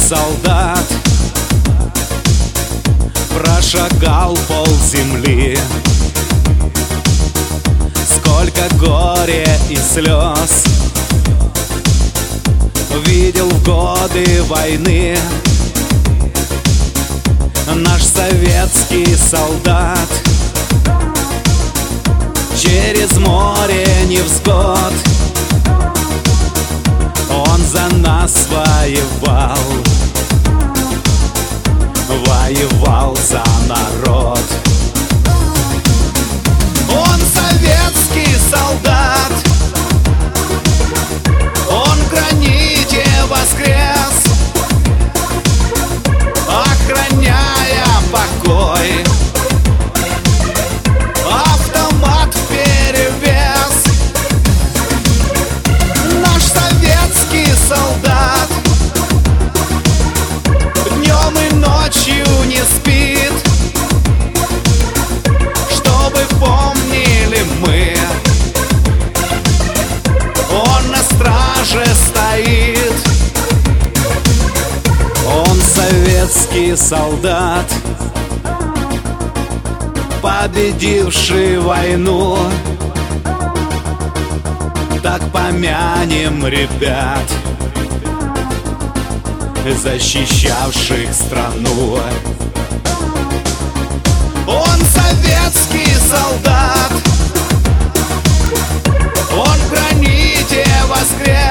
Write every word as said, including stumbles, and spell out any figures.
солдат прошагал полземли. Сколько горя и слез видел в годы войны наш советский солдат. Через море невзгод он за нас воевал, воевал за народ. Он советский солдат, он в граните воскрес, охраняя покой. Автомат вперевес. Наш советский солдат днем и ночью не спит, чтобы помнили мы, он на страже стоит. Он советский солдат, победивший войну. Так помянем ребят, защищавших страну. Он советский солдат, он в граните воскрес,